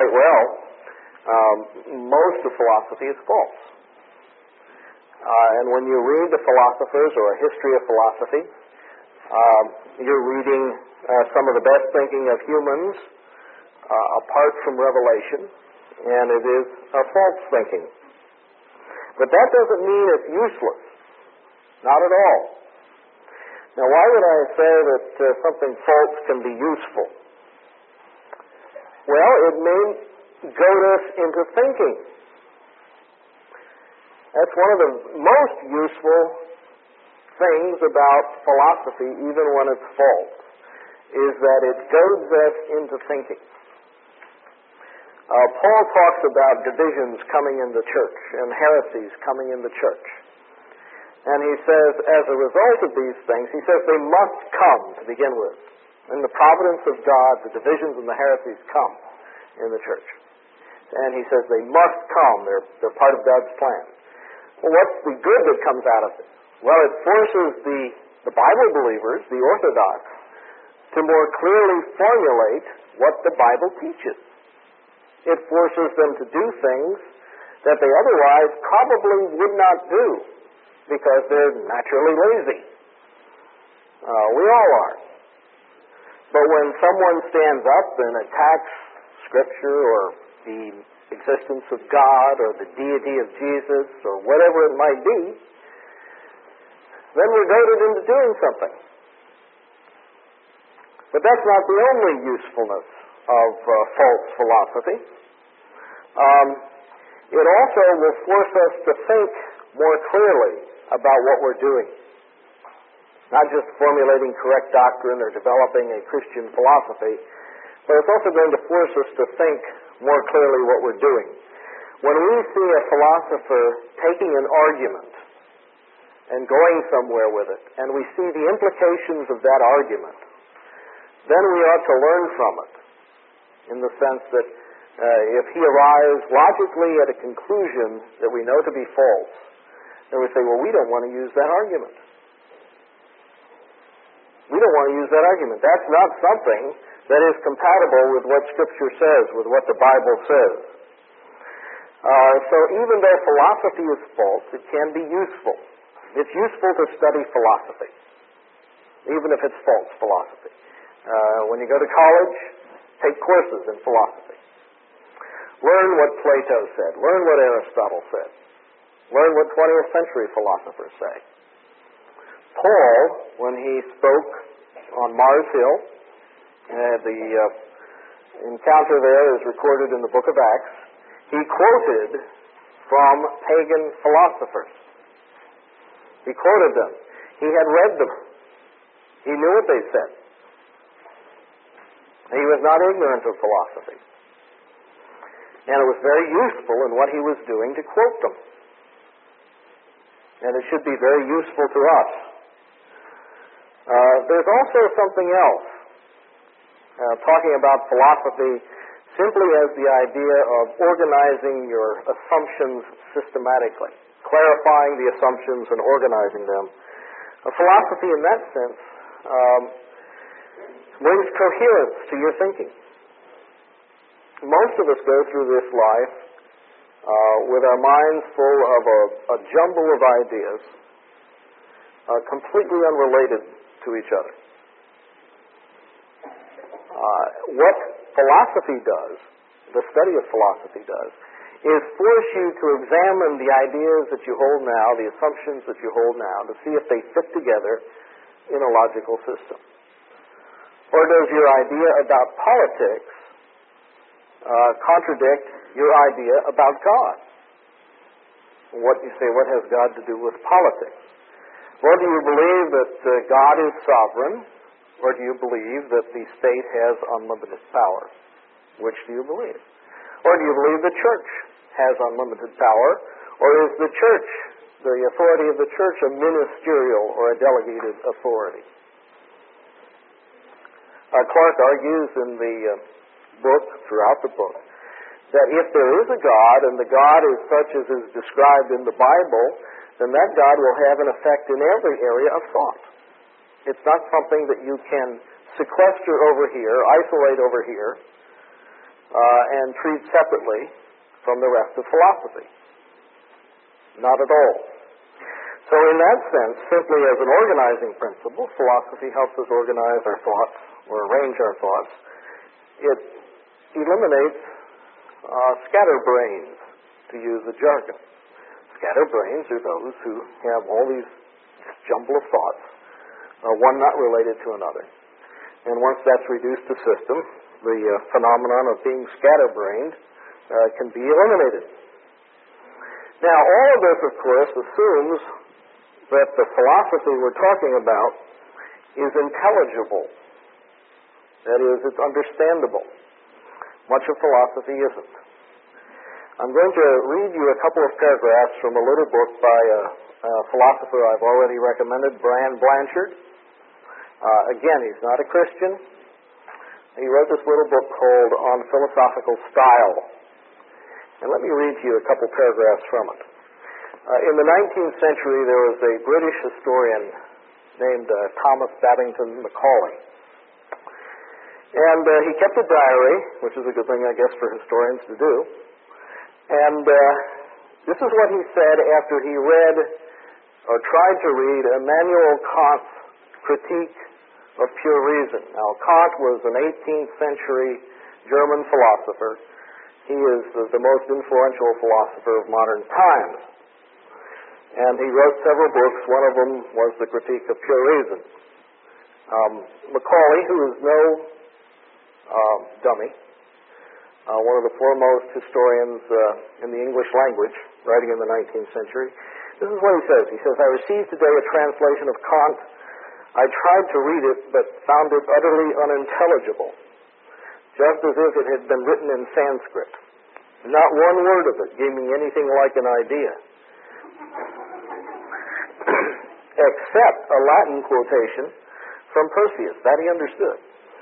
Well, most of philosophy is false. And when you read the philosophers or a history of philosophy, you're reading some of the best thinking of humans apart from revelation, and it is false thinking. But that doesn't mean it's useless. Not at all. Now, why would I say that something false can be useful? Well, it may goad us into thinking. That's one of the most useful things about philosophy, even when it's false, is that it goads us into thinking. Paul talks about divisions coming in the church and heresies coming in the church. And he says, as a result of these things, he says they must come to begin with. In the providence of God, the divisions and the heresies come in the church. And he says they must come. They're part of God's plan. Well, what's the good that comes out of it? Well, it forces the Bible believers, the Orthodox, to more clearly formulate what the Bible teaches. It forces them to do things that they otherwise probably would not do because they're naturally lazy. We all are. But when someone stands up and attacks Scripture or the existence of God or the deity of Jesus or whatever it might be, then we're goaded into doing something. But that's not the only usefulness of false philosophy. It also will force us to think more clearly about what we're doing. Not just formulating correct doctrine or developing a Christian philosophy, but it's also going to force us to think more clearly what we're doing. When we see a philosopher taking an argument and going somewhere with it, and we see the implications of that argument, then we ought to learn from it, in the sense that if he arrives logically at a conclusion that we know to be false, then we say, well, we don't want to use that argument. We don't want to use that argument. That's not something that is compatible with what Scripture says, with what the Bible says. So even though philosophy is false, it can be useful. It's useful to study philosophy, even if it's false philosophy. When you go to college, take courses in philosophy. Learn what Plato said. Learn what Aristotle said. Learn what 20th century philosophers say. Paul, when he spoke on Mars Hill, the encounter there is recorded in the book of Acts, he quoted from pagan philosophers. He quoted them. He had read them. He knew what they said. He was not ignorant of philosophy. And it was very useful in what he was doing to quote them. And it should be very useful to us. There's also something else, talking about philosophy simply as the idea of organizing your assumptions systematically, clarifying the assumptions and organizing them. Philosophy in that sense brings coherence to your thinking. Most of us go through this life with our minds full of a jumble of ideas, completely unrelated to each other. What philosophy does, the study of philosophy does, is force you to examine the ideas that you hold now, the assumptions that you hold now, to see if they fit together in a logical system. Or does your idea about politics contradict your idea about God? What you say, what has God to do with politics? Well, do you believe that God is sovereign, or do you believe that the state has unlimited power? Which do you believe? Or do you believe the church has unlimited power, or is the church, the authority of the church, a ministerial or a delegated authority? Clark argues in the book, throughout the book, that if there is a God, and the God is such as is described in the Bible, then that God will have an effect in every area of thought. It's not something that you can sequester over here, isolate over here, and treat separately from the rest of philosophy. Not at all. So in that sense, simply as an organizing principle, philosophy helps us organize our thoughts or arrange our thoughts. It eliminates scatterbrains, to use the jargon. Scatterbrains are those who have all these jumble of thoughts, one not related to another. And once that's reduced to system, the phenomenon of being scatterbrained can be eliminated. Now, all of this, of course, assumes that the philosophy we're talking about is intelligible. That is, it's understandable. Much of philosophy isn't. I'm going to read you a couple of paragraphs from a little book by a philosopher I've already recommended, Brian Blanchard. Again, he's not a Christian. He wrote this little book called On Philosophical Style. And let me read you a couple paragraphs from it. In the 19th century, there was a British historian named Thomas Babington Macaulay. And he kept a diary, which is a good thing, I guess, for historians to do. And this is what he said after he read, or tried to read, Immanuel Kant's Critique of Pure Reason. Now, Kant was an 18th century German philosopher. He is the most influential philosopher of modern times. And he wrote several books. One of them was The Critique of Pure Reason. Macaulay, who is no dummy, one of the foremost historians in the English language, writing in the 19th century, this is what he says. He says, I received today a translation of Kant. I tried to read it, but found it utterly unintelligible, just as if it had been written in Sanskrit. Not one word of it gave me anything like an idea, except a Latin quotation from Persius. That he understood.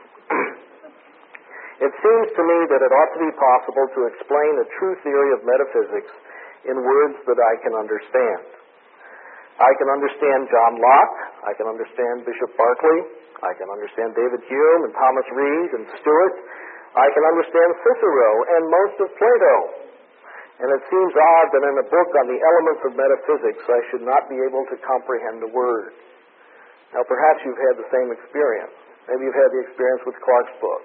It seems to me that it ought to be possible to explain a true theory of metaphysics in words that I can understand. I can understand John Locke. I can understand Bishop Berkeley. I can understand David Hume and Thomas Reid and Stewart. I can understand Cicero and most of Plato. And it seems odd that in a book on the elements of metaphysics I should not be able to comprehend a word. Now, perhaps you've had the same experience. Maybe you've had the experience with Clarke's book.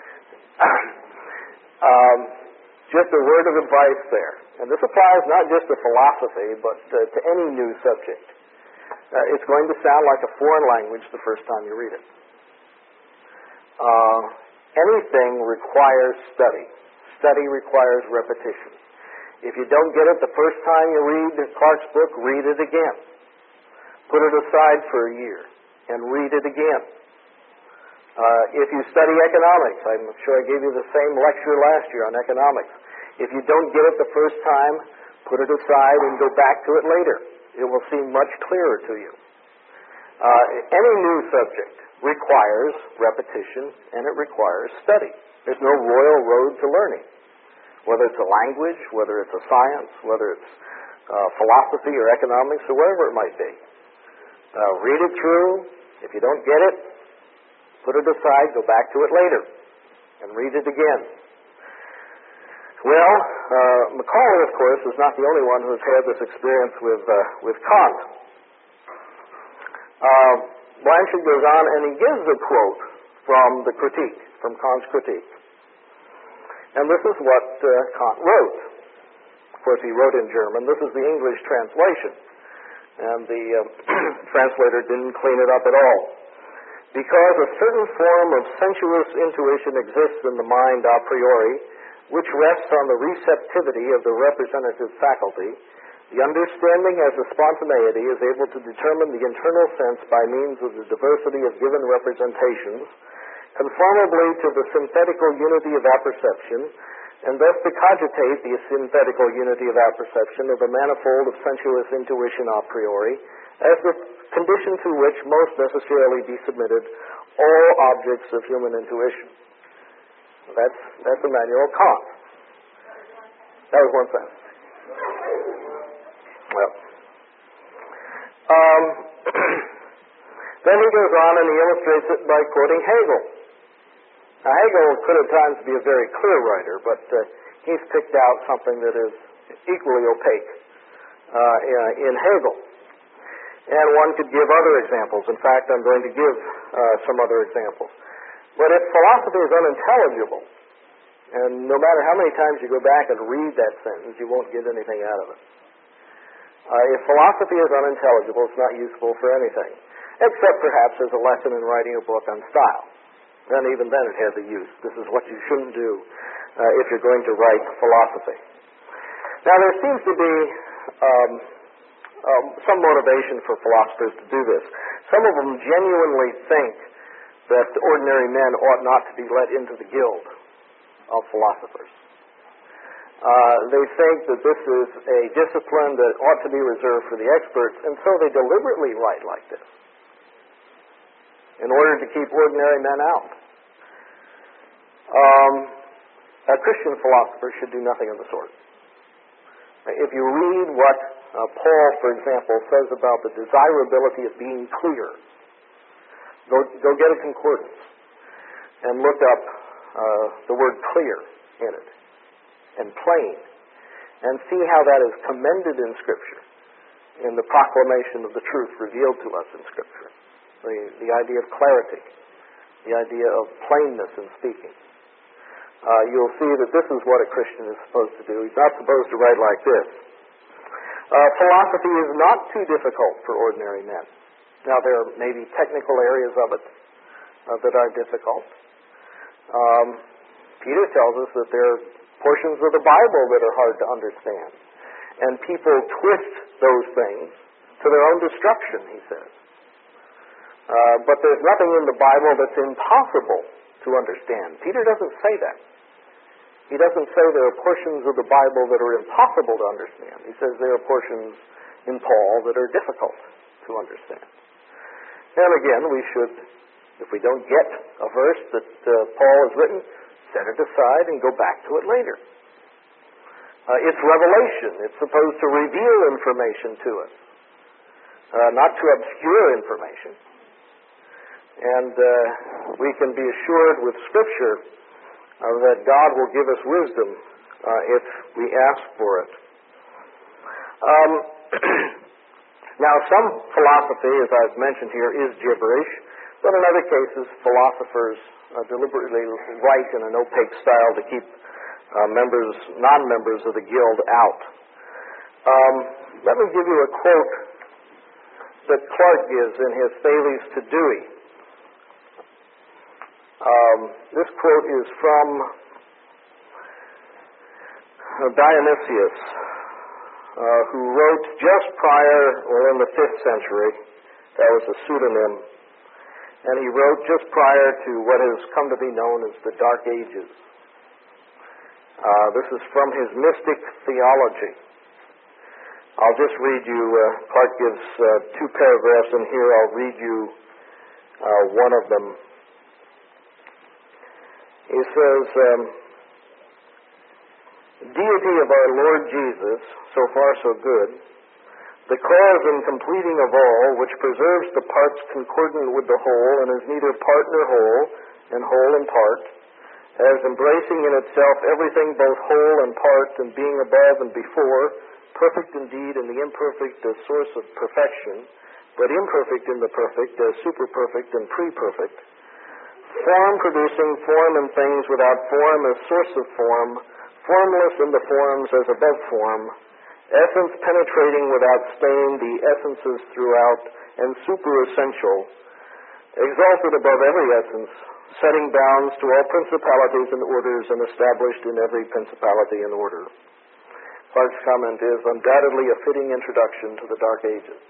Just a word of advice there. And this applies not just to philosophy, but to any new subject. It's going to sound like a foreign language the first time you read it. Anything requires study. Study requires repetition. If you don't get it the first time you read Clarke's book, read it again. Put it aside for a year and read it again. If you study economics, I'm sure I gave you the same lecture last year on economics. If you don't get it the first time, put it aside and go back to it later. It will seem much clearer to you. Any new subject requires repetition and it requires study. There's no royal road to learning. Whether it's a language, whether it's a science, whether it's philosophy or economics or whatever it might be. Read it through. If you don't get it, put it aside, go back to it later, and read it again. Well, Macaulay, of course, is not the only one who's had this experience with Kant. Blanchard goes on and he gives a quote from the Critique, from Kant's Critique. And this is what Kant wrote. Of course, he wrote in German. This is the English translation. And the translator didn't clean it up at all. Because a certain form of sensuous intuition exists in the mind a priori, which rests on the receptivity of the representative faculty, the understanding as a spontaneity is able to determine the internal sense by means of the diversity of given representations, conformably to the synthetical unity of apperception, and thus to cogitate the synthetical unity of apperception of the manifold of sensuous intuition a priori, as the condition to which most necessarily be submitted all objects of human intuition. That's Immanuel Kant. That was one sentence. Well, then he goes on and he illustrates it by quoting Hegel. Now, Hegel could at times be a very clear writer, but he's picked out something that is equally opaque in Hegel. And one could give other examples. In fact, I'm going to give some other examples. But if philosophy is unintelligible, and no matter how many times you go back and read that sentence, you won't get anything out of it. If philosophy is unintelligible, it's not useful for anything, except perhaps as a lesson in writing a book on style. And even then it has a use. This is what you shouldn't do if you're going to write philosophy. Now, there seems to be some motivation for philosophers to do this. Some of them genuinely think that ordinary men ought not to be let into the guild of philosophers. They think that this is a discipline that ought to be reserved for the experts, and so they deliberately write like this in order to keep ordinary men out. A Christian philosopher should do nothing of the sort. If you read what Paul, for example, says about the desirability of being clear, go get a concordance and look up the word clear in it, and plain, and see how that is commended in Scripture, in the proclamation of the truth revealed to us in Scripture. The idea of clarity, the idea of plainness in speaking. You'll see that this is what a Christian is supposed to do. He's not supposed to write like this. Philosophy is not too difficult for ordinary men. Now, there may be technical areas of it that are difficult. Peter tells us that there are portions of the Bible that are hard to understand. And people twist those things to their own destruction, he says. But there's nothing in the Bible that's impossible to understand. Peter doesn't say that. He doesn't say there are portions of the Bible that are impossible to understand. He says there are portions in Paul that are difficult to understand. And again, we should, if we don't get a verse that Paul has written, set it aside and go back to it later. It's revelation. It's supposed to reveal information to us, not to obscure information. And we can be assured with Scripture that God will give us wisdom if we ask for it. Now, some philosophy, as I've mentioned here, is gibberish, but in other cases, philosophers deliberately write in an opaque style to keep non-members of the guild out. Let me give you a quote that Clark gives in his Thales to Dewey. This quote is from Dionysius, who wrote just prior, in the 5th century. That was a pseudonym. And he wrote just prior to what has come to be known as the Dark Ages. This is from his Mystic Theology. I'll just read you, Clark gives 2 paragraphs in here. I'll read you one of them. He says, deity of our Lord Jesus, so far so good, the cause and completing of all, which preserves the parts concordant with the whole, and is neither part nor whole, and whole in part, as embracing in itself everything both whole and part, and being above and before, perfect indeed in the imperfect as source of perfection, but imperfect in the perfect as superperfect and pre-perfect, form producing form in things without form as source of form, formless in the forms as above form, essence penetrating without stain the essences throughout, and super-essential, exalted above every essence, setting bounds to all principalities and orders, and established in every principality and order. Clark's comment is undoubtedly a fitting introduction to the Dark Ages.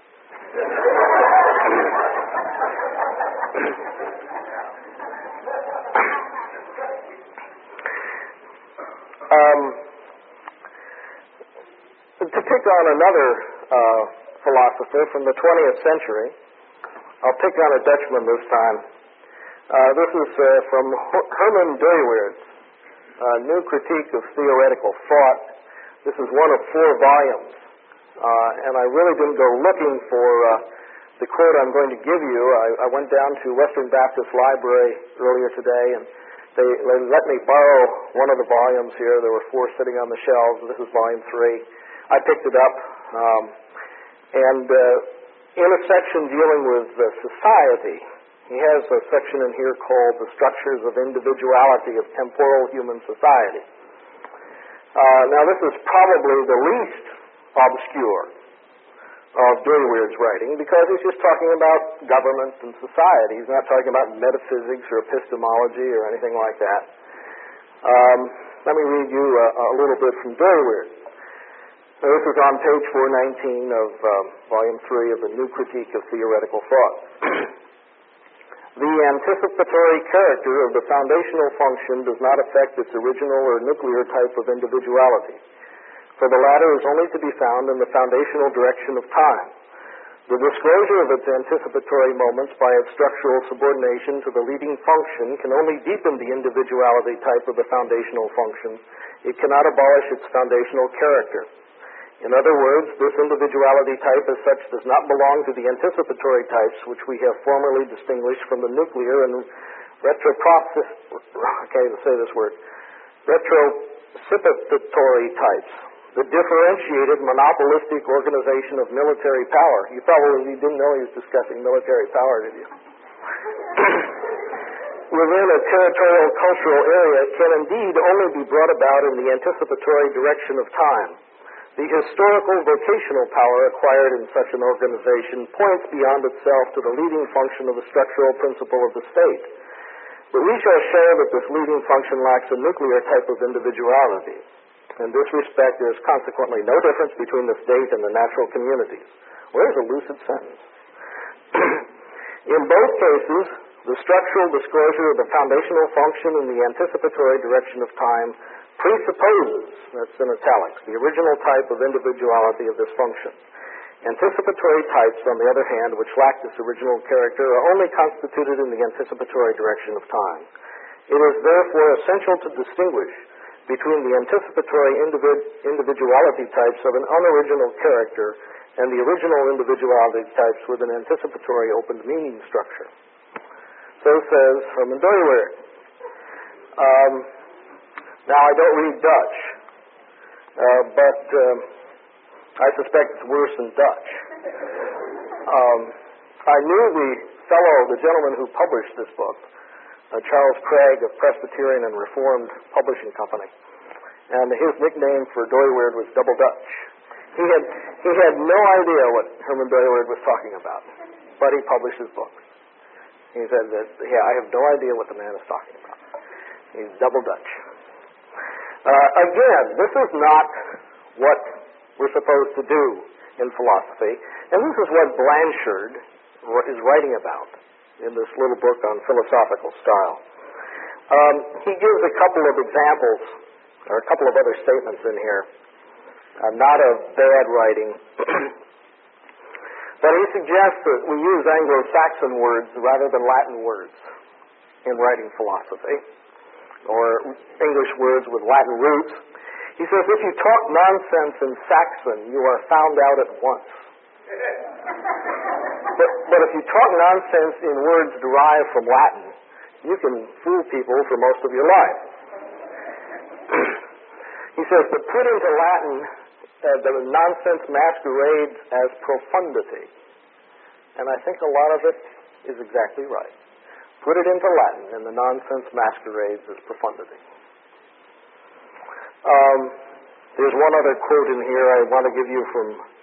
To pick on another philosopher from the 20th century, I'll pick on a Dutchman this time. This is from Herman Dooyeweerd's New Critique of Theoretical Thought. This is one of 4 volumes, and I really didn't go looking for the quote I'm going to give you. I went down to Western Baptist Library earlier today, and they let me borrow one of the volumes here. There were 4 sitting on the shelves. This is volume 3. I picked it up, and in a section dealing with society, he has a section in here called The Structures of Individuality of Temporal Human Society. Now, this is probably the least obscure of Dooyeweerd's writing, because he's just talking about government and society. He's not talking about metaphysics or epistemology or anything like that. Let me read you a little bit from Dooyeweerd. Now, this is on page 419 of volume 3 of the New Critique of Theoretical Thought. The anticipatory character of the foundational function does not affect its original or nuclear type of individuality, for the latter is only to be found in the foundational direction of time. The disclosure of its anticipatory moments by its structural subordination to the leading function can only deepen the individuality type of the foundational function. It cannot abolish its foundational character. In other words, this individuality type as such does not belong to the anticipatory types which we have formerly distinguished from the nuclear and retrocipitatory types, the differentiated monopolistic organization of military power. You probably didn't know he was discussing military power, did you? Within a territorial cultural area can indeed only be brought about in the anticipatory direction of time. The historical vocational power acquired in such an organization points beyond itself to the leading function of the structural principle of the state. But we shall show that this leading function lacks a nuclear type of individuality. In this respect, there is consequently no difference between the state and the natural communities. Where's a lucid sentence? In both cases, the structural disclosure of the foundational function in the anticipatory direction of time presupposes, that's in italics, the original type of individuality of this function. Anticipatory types, on the other hand, which lack this original character, are only constituted in the anticipatory direction of time. It is therefore essential to distinguish between the anticipatory individuality types of an unoriginal character and the original individuality types with an anticipatory open meaning structure. So says Herman Dooyeweerd. Now, I don't read Dutch, but I suspect it's worse than Dutch. I knew the gentleman who published this book, Charles Craig of Presbyterian and Reformed Publishing Company, and his nickname for Dooyeweerd was Double Dutch. He had no idea what Herman Dooyeweerd was talking about, but he published his book. He said that, I have no idea what the man is talking about. He's Double Dutch. Again, this is not what we're supposed to do in philosophy, and this is what Blanchard is writing about in this little book on philosophical style. He gives a couple of examples, or a couple of other statements in here, not of bad writing, but he suggests that we use Anglo-Saxon words rather than Latin words in writing philosophy, or English words with Latin roots. He says, if you talk nonsense in Saxon, you are found out at once. But if you talk nonsense in words derived from Latin, you can fool people for most of your life. He says, but put into Latin, the nonsense masquerades as profundity. And I think a lot of it is exactly right. Put it into Latin, and the nonsense masquerades as profundity. There's one other quote in here I want to give you from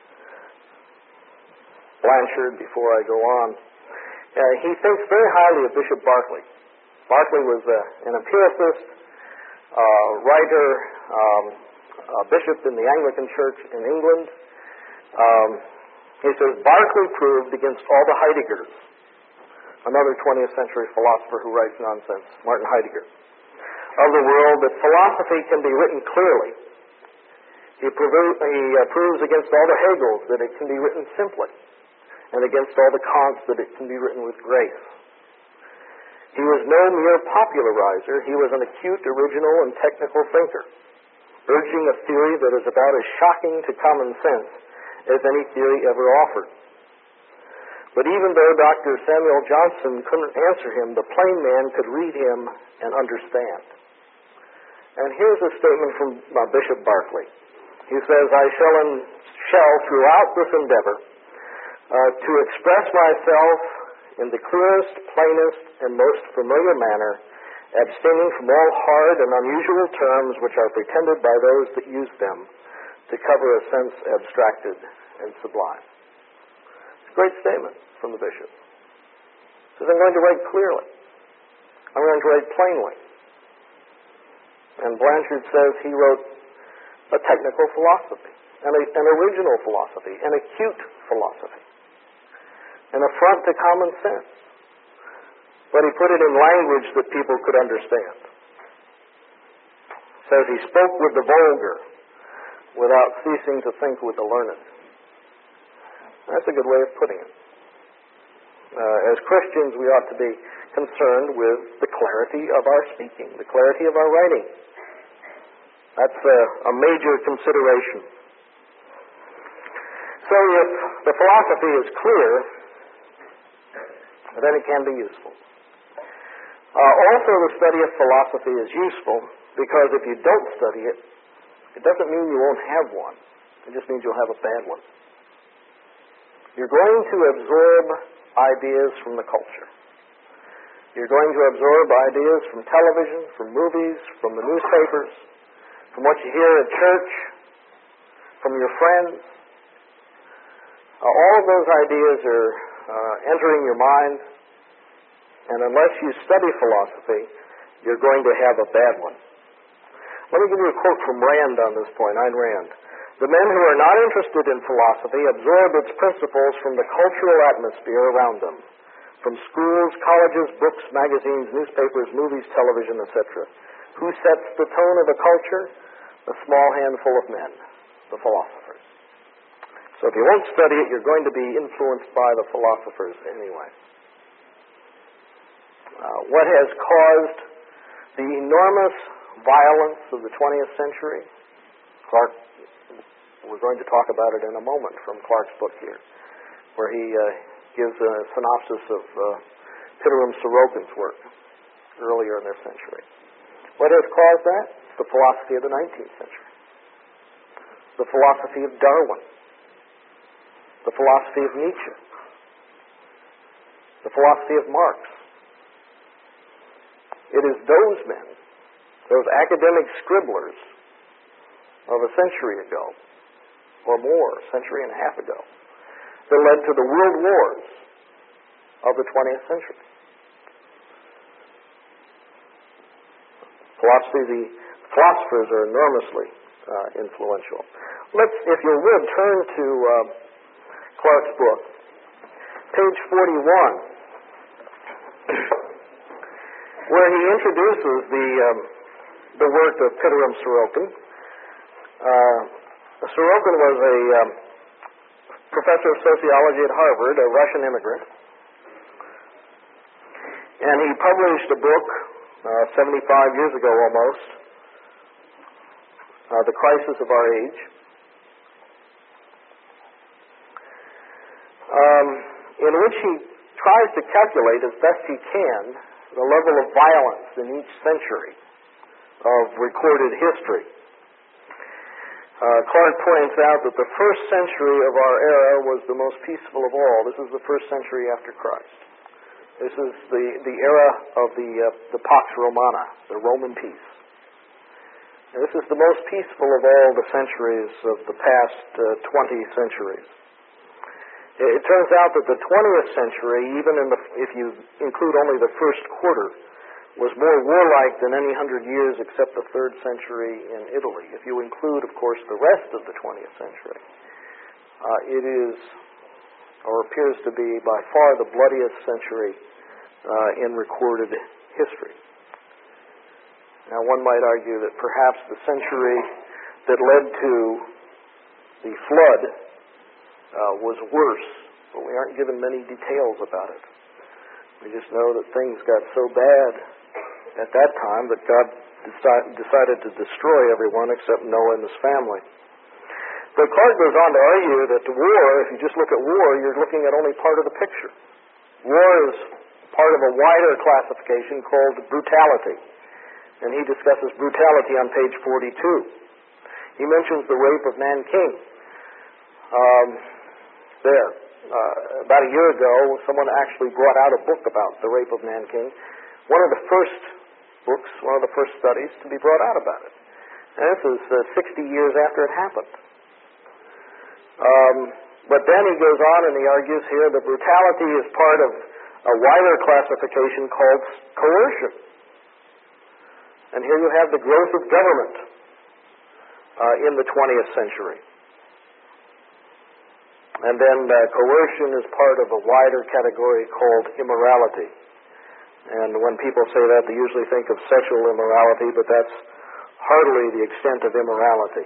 Blanchard before I go on. He thinks very highly of Bishop Berkeley. Berkeley was an empiricist, writer, bishop in the Anglican Church in England. He says, Berkeley proved against all the Heideggers, another 20th century philosopher who writes nonsense, Martin Heidegger, of the world, that philosophy can be written clearly. He proves against all the Hegels that it can be written simply, and against all the Kants that it can be written with grace. He was no mere popularizer. He was an acute, original, and technical thinker, urging a theory that is about as shocking to common sense as any theory ever offered. But even though Dr. Samuel Johnson couldn't answer him, the plain man could read him and understand. And here's a statement from Bishop Barclay. He says, I shall throughout this endeavor to express myself in the clearest, plainest, and most familiar manner, abstaining from all hard and unusual terms which are pretended by those that use them to cover a sense abstracted and sublime. It's a great statement from the bishop. He says, I'm going to write clearly. I'm going to write plainly. And Blanchard says he wrote a technical philosophy, an original philosophy, an acute philosophy, an affront to common sense. But he put it in language that people could understand. Says he spoke with the vulgar without ceasing to think with the learned. That's a good way of putting it. As Christians, we ought to be concerned with the clarity of our speaking, the clarity of our writing. That's a major consideration. So if the philosophy is clear, then it can be useful. Also, the study of philosophy is useful because if you don't study it, it doesn't mean you won't have one. It just means you'll have a bad one. You're going to absorb ideas from the culture. You're going to absorb ideas from television, from movies, from the newspapers, from what you hear at church, from your friends. All of those ideas are entering your mind, and unless you study philosophy, you're going to have a bad one. Let me give you a quote from Rand on this point, Ayn Rand. The men who are not interested in philosophy absorb its principles from the cultural atmosphere around them, from schools, colleges, books, magazines, newspapers, movies, television, etc. Who sets the tone of a culture? A small handful of men, the philosophers. So if you won't study it, you're going to be influenced by the philosophers anyway. What has caused the enormous violence of the 20th century? We're going to talk about it in a moment from Clark's book here, where he gives a synopsis of Pitirim Sorokin's work earlier in this century. What has caused that? It's the philosophy of the 19th century. The philosophy of Darwin. The philosophy of Nietzsche. The philosophy of Marx. It is those men, those academic scribblers of a century ago, or more, a century and a half ago, that led to the world wars of the 20th century. The philosophers are enormously influential. Let's, if you would, turn to Clark's book, page 41, where he introduces the work of Pitirim Sorokin. Sorokin was a professor of sociology at Harvard, a Russian immigrant, and he published a book 75 years ago almost, The Crisis of Our Age, in which he tries to calculate as best he can the level of violence in each century of recorded history. Clark points out that the first century of our era was the most peaceful of all. This is the first century after Christ. This is the era of the Pax Romana, the Roman peace. And this is the most peaceful of all the centuries of the past 20 centuries. It turns out that the 20th century, even if you include only the first quarter, was more warlike than any 100 years except the 3rd century in Italy. If you include, of course, the rest of the 20th century, it is, or appears to be, by far the bloodiest century in recorded history. Now, one might argue that perhaps the century that led to the flood was worse, but we aren't given many details about it. We just know that things got so bad at that time that God decided to destroy everyone except Noah and his family. But Clark goes on to argue that the war, if you just look at war, you're looking at only part of the picture. War is part of a wider classification called brutality. And he discusses brutality on page 42. He mentions the rape of Nanking. About a year ago, someone actually brought out a book about the rape of Nanking. One of the first books, one of the first studies to be brought out about it. And this is 60 years after it happened. But then he goes on and he argues here that brutality is part of a wider classification called coercion. And here you have the growth of government in the 20th century. And then coercion is part of a wider category called immorality. And when people say that, they usually think of sexual immorality, but that's hardly the extent of immorality.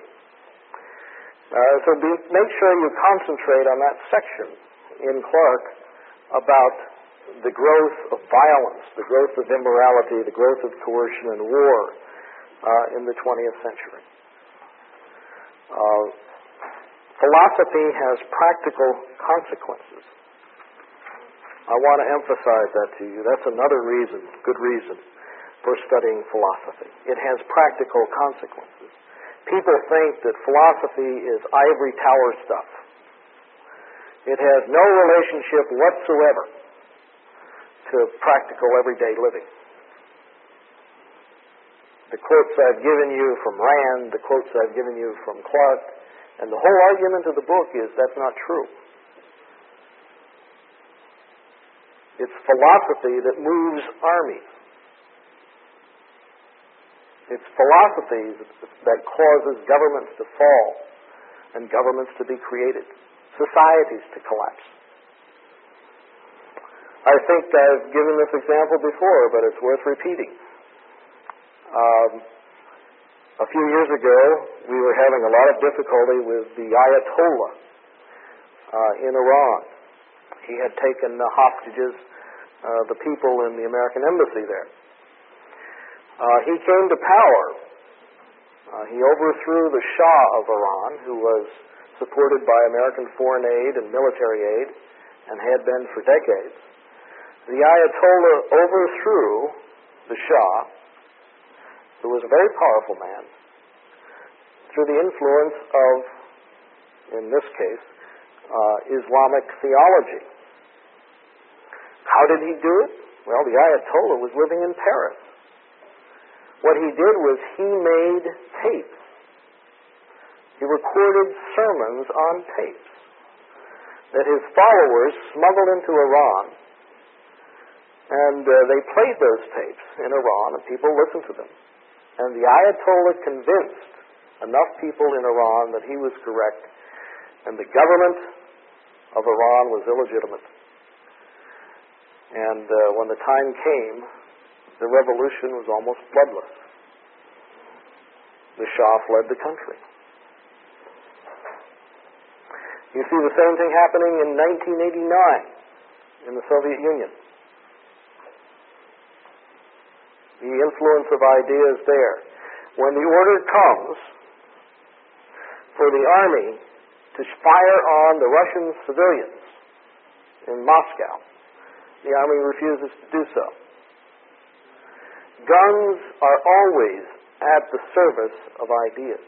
So make sure you concentrate on that section in Clark about the growth of violence, the growth of immorality, the growth of coercion and war in the 20th century. Philosophy has practical consequences. I want to emphasize that to you. That's another reason, good reason, for studying philosophy. It has practical consequences. People think that philosophy is ivory tower stuff. It has no relationship whatsoever to practical everyday living. The quotes I've given you from Rand, the quotes I've given you from Clark, and the whole argument of the book is that's not true. It's philosophy that moves armies. It's philosophy that causes governments to fall and governments to be created, societies to collapse. I think I've given this example before, but it's worth repeating. A few years ago, we were having a lot of difficulty with the Ayatollah in Iran. He had taken hostages the people in the American embassy there. He came to power. He overthrew the Shah of Iran, who was supported by American foreign aid and military aid, and had been for decades. The Ayatollah overthrew the Shah, who was a very powerful man, through the influence of, in this case, Islamic theology. How did he do it? Well, the Ayatollah was living in Paris. What he did was he made tapes. He recorded sermons on tapes that his followers smuggled into Iran, and they played those tapes in Iran, and people listened to them. And the Ayatollah convinced enough people in Iran that he was correct, and the government of Iran was illegitimate. And when the time came, the revolution was almost bloodless. The Shah fled the country. You see the same thing happening in 1989 in the Soviet Union. The influence of ideas there. When the order comes for the army to fire on the Russian civilians in Moscow, the army refuses to do so. Guns are always at the service of ideas.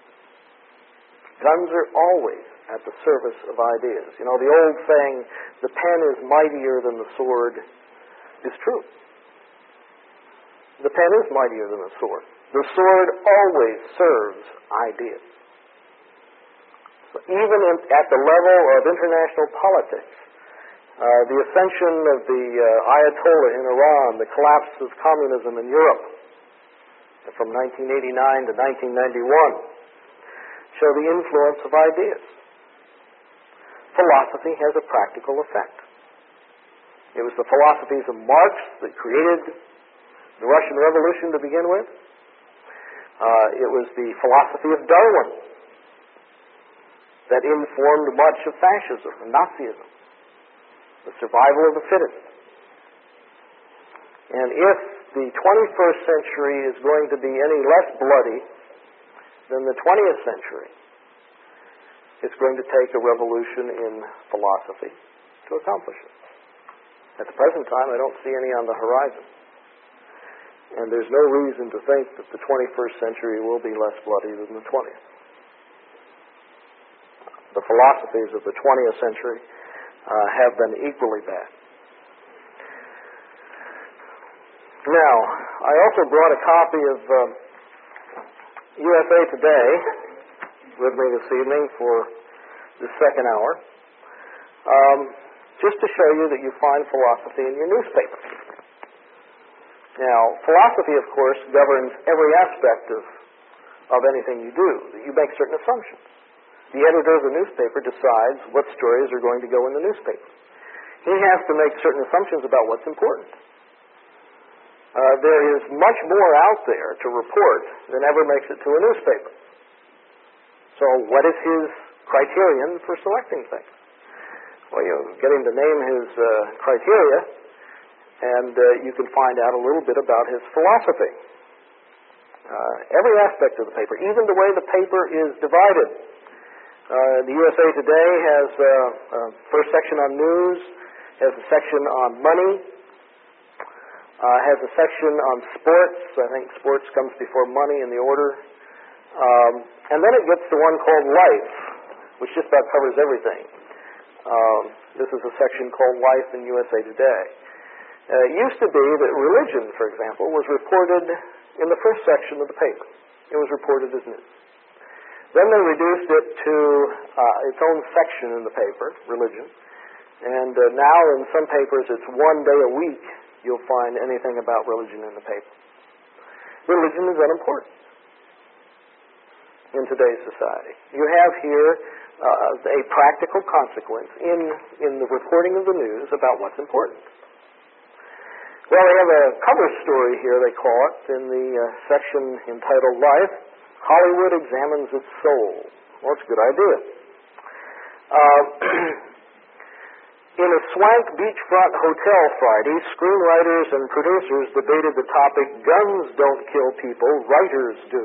Guns are always at the service of ideas. You know, the old saying, the pen is mightier than the sword, is true. The pen is mightier than the sword. The sword always serves ideas. So even at the level of international politics, the ascension of the Ayatollah in Iran, the collapse of communism in Europe from 1989 to 1991 show the influence of ideas. Philosophy has a practical effect. It was the philosophies of Marx that created the Russian Revolution to begin with. It was the philosophy of Darwin that informed much of fascism and Nazism, the survival of the fittest. And if the 21st century is going to be any less bloody than the 20th century, It's going to take a revolution in philosophy to accomplish it. At the present time, I don't see any on the horizon. And there's no reason to think that the 21st century will be less bloody than the 20th. The philosophies of the 20th century have been equally bad. Now, I also brought a copy of USA Today with me this evening for the second hour, just to show you that you find philosophy in your newspaper. Now, philosophy, of course, governs every aspect of anything you do. You make certain assumptions. The editor of the newspaper decides what stories are going to go in the newspaper. He has to make certain assumptions about what's important. There is much more out there to report than ever makes it to a newspaper. So what is his criterion for selecting things? Well, you get him to name his criteria, and you can find out a little bit about his philosophy. Every aspect of the paper, even the way the paper is divided. The USA Today has a first section on news, has a section on money, has a section on sports. I think sports comes before money in the order. And then it gets to one called Life, which just about covers everything. This is a section called Life in USA Today. It used to be that religion, for example, was reported in the first section of the paper. It was reported as news. Then they reduced it to its own section in the paper, religion. And now in some papers it's one day a week you'll find anything about religion in the paper. Religion is unimportant in today's society. You have here a practical consequence in the reporting of the news about what's important. Well, they have a cover story here, they call it, in the section entitled Life, Hollywood Examines Its Soul. Well, it's a good idea. In a swank beachfront hotel Friday, screenwriters and producers debated the topic, Guns Don't Kill People, Writers Do.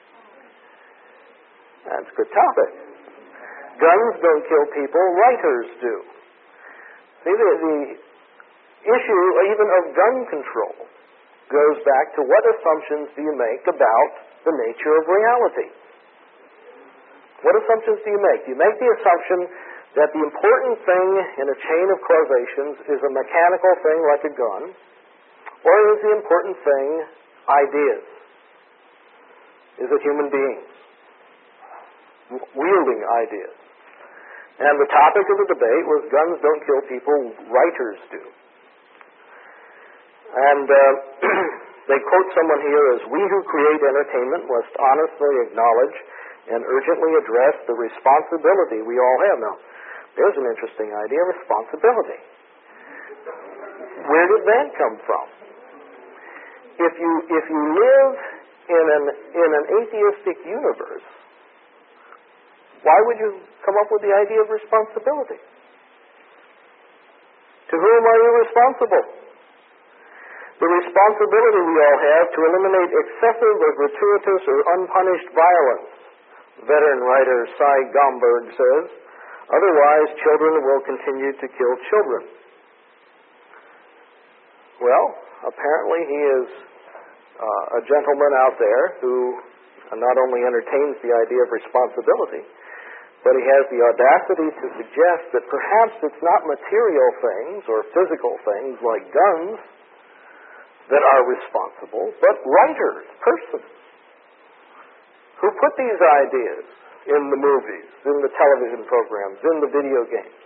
That's a good topic. Guns don't kill people, writers do. See, the issue even of gun control goes back to what assumptions do you make about the nature of reality? What assumptions do you make? Do you make the assumption that the important thing in a chain of causations is a mechanical thing like a gun, or is the important thing ideas? Is it human beings wielding ideas? And the topic of the debate was guns don't kill people, writers do. And they quote someone here as, we who create entertainment must honestly acknowledge and urgently address the responsibility we all have. Now, there's an interesting idea, responsibility. Where did that come from? If you live in an atheistic universe, why would you come up with the idea of responsibility? To whom are you responsible? The responsibility we all have to eliminate excessive or gratuitous or unpunished violence. Veteran writer Cy Gomberg says, otherwise children will continue to kill children. Well, apparently he is a gentleman out there who not only entertains the idea of responsibility, but he has the audacity to suggest that perhaps it's not material things or physical things like guns that are responsible, but writers, persons, who put these ideas in the movies, in the television programs, in the video games.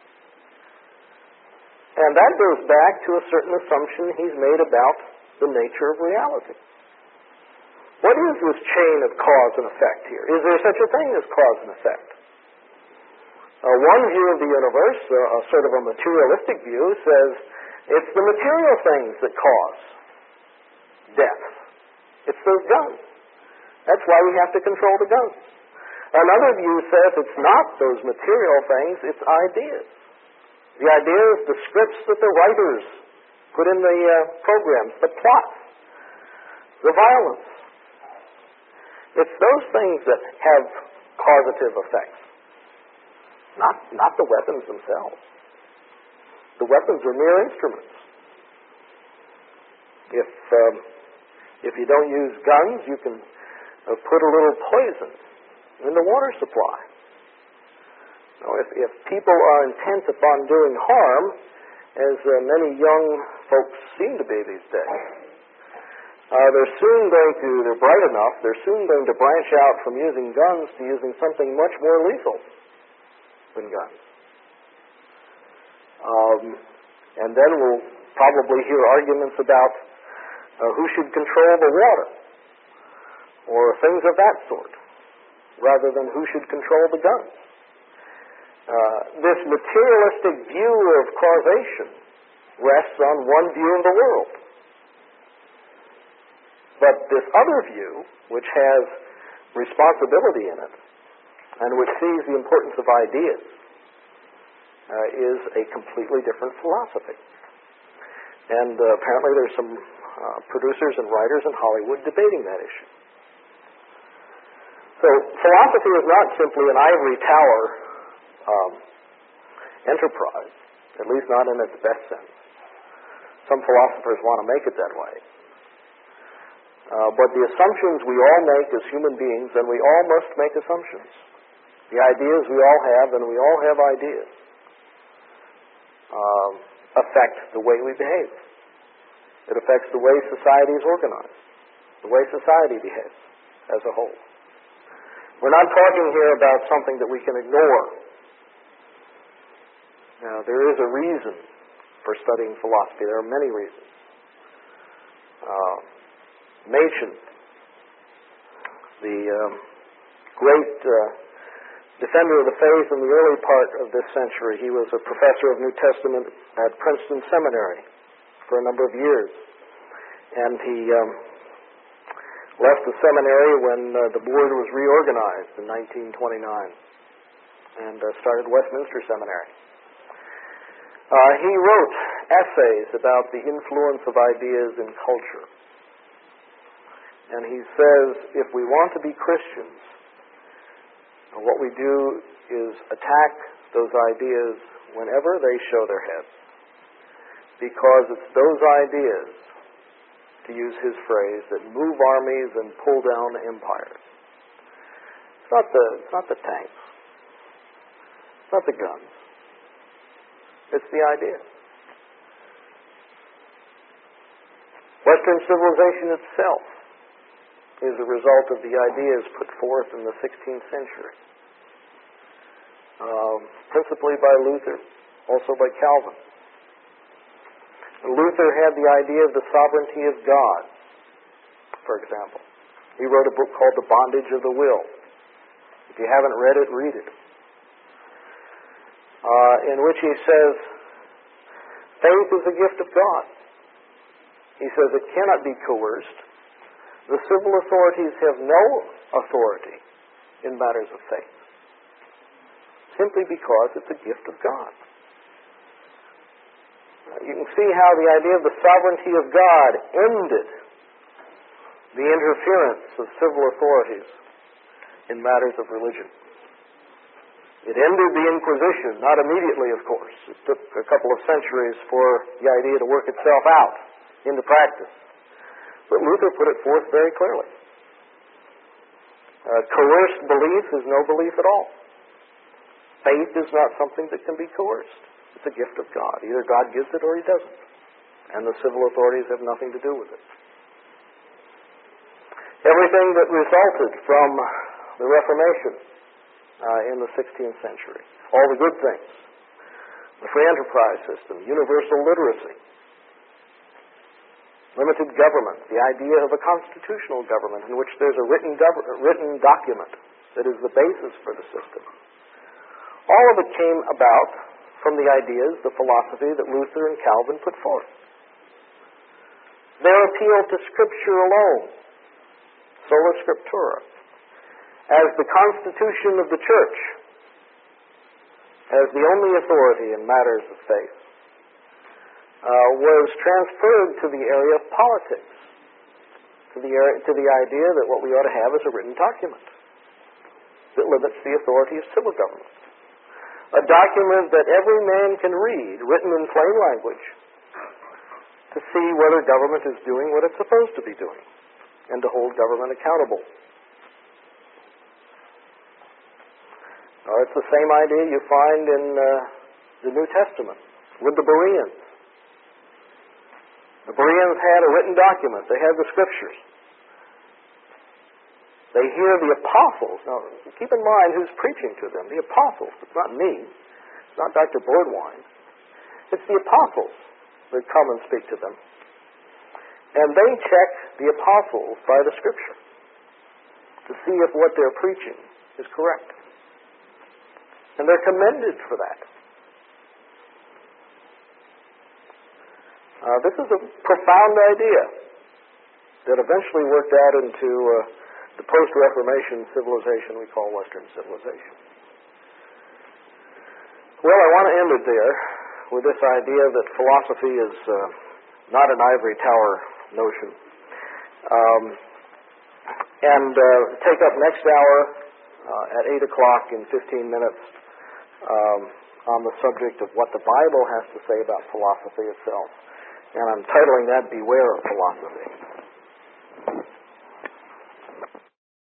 And that goes back to a certain assumption he's made about the nature of reality. What is this chain of cause and effect here? Is there such a thing as cause and effect? One view of the universe, a sort of a materialistic view, says it's the material things that cause death. It's those guns. That's why we have to control the guns. Another view says it's not those material things, it's ideas. The ideas, the scripts that the writers put in the programs, the plots, the violence. It's those things that have causative effects. not the weapons themselves. The weapons are mere instruments. If you don't use guns, you can put a little poison in the water supply. Now, if people are intent upon doing harm, as many young folks seem to be these days, they're bright enough, they're soon going to branch out from using guns to using something much more lethal than guns. And then we'll probably hear arguments about who should control the water, or things of that sort, rather than who should control the guns. This materialistic view of causation rests on one view of the world. But this other view, which has responsibility in it, and which sees the importance of ideas, is a completely different philosophy. And apparently there's some producers and writers in Hollywood debating that issue. So philosophy is not simply an ivory tower enterprise, at least not in its best sense. Some philosophers want to make it that way. But the assumptions we all make as human beings, and we all must make assumptions. The ideas we all have, and we all have ideas, affect the way we behave. It affects the way society is organized, the way society behaves as a whole. We're not talking here about something that we can ignore. Now, there is a reason for studying philosophy. There are many reasons. Machen, the great defender of the faith in the early part of this century, he was a professor of New Testament at Princeton Seminary for a number of years. And he left the seminary when the board was reorganized in 1929 and started Westminster Seminary. He wrote essays about the influence of ideas in culture. And he says, if we want to be Christians, what we do is attack those ideas whenever they show their heads. Because it's those ideas, to use his phrase, that move armies and pull down empires. It's not the tanks. It's not the guns. It's the idea. Western civilization itself is a result of the ideas put forth in the 16th century, principally by Luther, also by Calvin. Luther had the idea of the sovereignty of God, for example. He wrote a book called The Bondage of the Will. If you haven't read it, read it. In which he says, faith is a gift of God. He says it cannot be coerced. The civil authorities have no authority in matters of faith, simply because it's a gift of God. You can see how the idea of the sovereignty of God ended the interference of civil authorities in matters of religion. It ended the Inquisition, not immediately, of course. It took a couple of centuries for the idea to work itself out into practice. But Luther put it forth very clearly. Coerced belief is no belief at all. Faith is not something that can be coerced. It's a gift of God. Either God gives it or He doesn't. And the civil authorities have nothing to do with it. Everything that resulted from the Reformation in the 16th century, all the good things, the free enterprise system, universal literacy, limited government, the idea of a constitutional government in which there's a written document that is the basis for the system. All of it came about from the ideas, the philosophy that Luther and Calvin put forth. Their appeal to Scripture alone, sola scriptura, as the constitution of the church, as the only authority in matters of faith, was transferred to the area of politics, to the idea that what we ought to have is a written document that limits the authority of civil government. a document that every man can read, written in plain language, to see whether government is doing what it's supposed to be doing, and to hold government accountable. It's the same idea you find in the New Testament with the Bereans. The Bereans had a written document. They had the Scriptures. They hear the apostles. Now, keep in mind who's preaching to them. The apostles. It's not me. It's not Dr. Boardwine. It's the apostles that come and speak to them. And they check the apostles by the Scripture to see if what they're preaching is correct. And they're commended for that. This is a profound idea that eventually worked out into the post-Reformation civilization we call Western civilization. Well, I want to end it there with this idea that philosophy is not an ivory tower notion. And take up next hour at 8 o'clock in 15 minutes on the subject of what the Bible has to say about philosophy itself. And I'm titling that Beware of Philosophy.